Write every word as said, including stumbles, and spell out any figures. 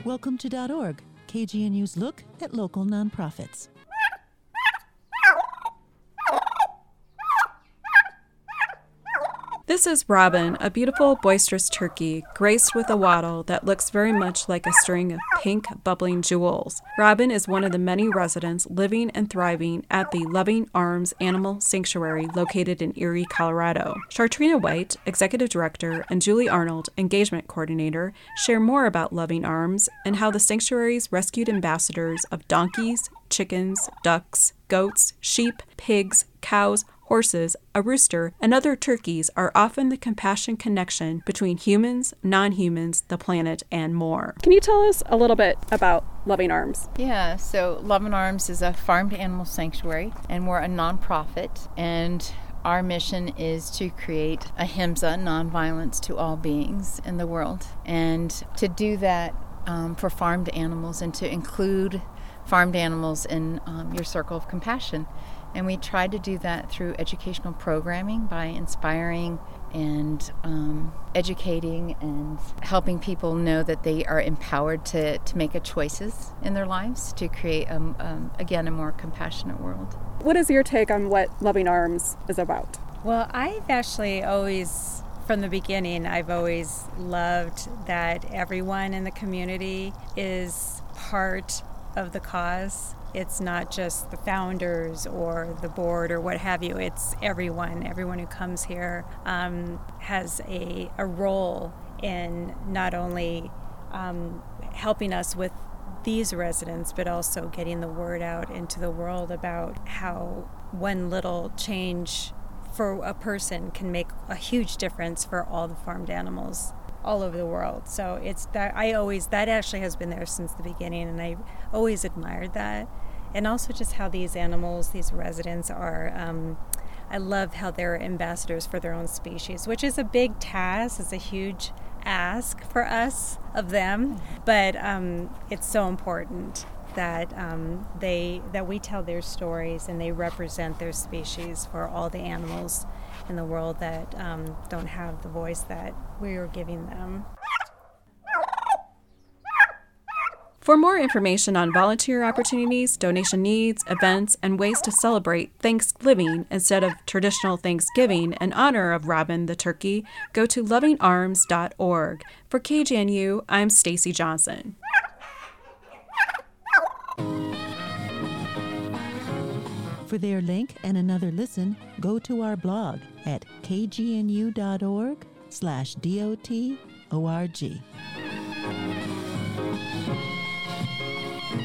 Welcome to .org, K G N U's look at local nonprofits. This is Robin, a beautiful, boisterous turkey, graced with a wattle that looks very much like a string of pink, bubbling jewels. Robin is one of the many residents living and thriving at the Loving Arms Animal Sanctuary located in Erie, Colorado. Shartrina White, Executive Director, and Julie Arnold, Engagement Coordinator, share more about Loving Arms and how the sanctuary's rescued ambassadors of donkeys, chickens, ducks, goats, sheep, pigs, cows, horses, a rooster, and other turkeys are often the compassion connection between humans, non-humans, the planet, and more. Can you tell us a little bit about Loving Arms? Yeah, so Loving Arms is a farmed animal sanctuary, and we're a nonprofit, and our mission is to create ahimsa, nonviolence to all beings in the world, and to do that um, for farmed animals and to include farmed animals in um, your circle of compassion. And we try to do that through educational programming by inspiring and um, educating and helping people know that they are empowered to, to make a choices in their lives to create, um, um, again, a more compassionate world. What is your take on what Loving Arms is about? Well, I've actually always, from the beginning, I've always loved that everyone in the community is part of the cause. It's not just the founders or the board or what have you. It's everyone. Everyone who comes here um, has a, a role in not only um, helping us with these residents, but also getting the word out into the world about how one little change for a person can make a huge difference for all the farmed animals all over the world. So it's that I always, that actually has been there since the beginning, and I've always admired that. And also just how these animals, these residents are, um, I love how they're ambassadors for their own species, which is a big task. It's a huge ask for us of them, but um, it's so important that um, they that we tell their stories and they represent their species for all the animals in the world that um, don't have the voice that we are giving them. For more information on volunteer opportunities, donation needs, events, and ways to celebrate Thanksgiving instead of traditional Thanksgiving in honor of Robin the turkey, go to loving arms dot org. For K G N U, I'm Stacy Johnson. For their link and another listen, go to our blog at k g n u dot org slash D O T O R G.